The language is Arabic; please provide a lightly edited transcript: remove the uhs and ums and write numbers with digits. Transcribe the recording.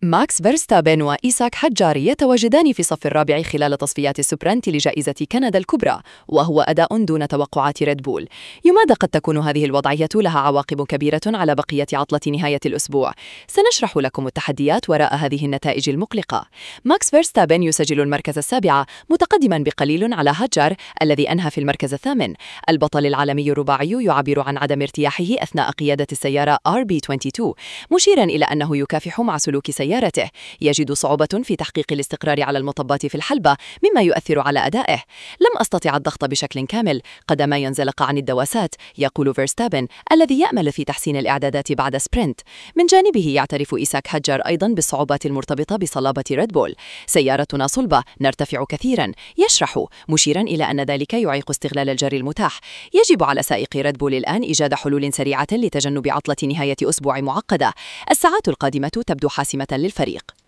ماكس فيرستابن وإيساك حجار يتواجدان في الصف الرابع خلال تصفيات السبرنت لجائزة كندا الكبرى، وهو أداء دون توقعات ريد بول. يماذا قد تكون هذه الوضعية لها عواقب كبيرة على بقية عطلة نهاية الأسبوع؟ سنشرح لكم التحديات وراء هذه النتائج المقلقة. ماكس فيرستابن يسجل المركز السابع متقدما بقليل على حجار الذي أنهى في المركز الثامن. البطل العالمي الرباعي يعبر عن عدم ارتياحه أثناء قيادة السيارة RB22، مشيرا إلى أنه يكافح مع سلوك سيارته. يجد صعوبة في تحقيق الاستقرار على المطبات في الحلبة، مما يؤثر على أدائه. لم أستطع الضغط بشكل كامل قدما ينزلق عن الدواسات، يقول فيرستابن الذي يأمل في تحسين الإعدادات بعد سبرنت. من جانبه يعترف إيساك حجار أيضا بالصعوبات المرتبطة بصلابة ريد بول. سيارتنا صلبة، نرتفع كثيرا، يشرح، مشيرا إلى أن ذلك يعيق استغلال الجري المتاح. يجب على سائقي ريد بول الآن إيجاد حلول سريعة لتجنب عطلة نهاية أسبوع معقدة. الساعات القادمة تبدو حاسمة للفريق.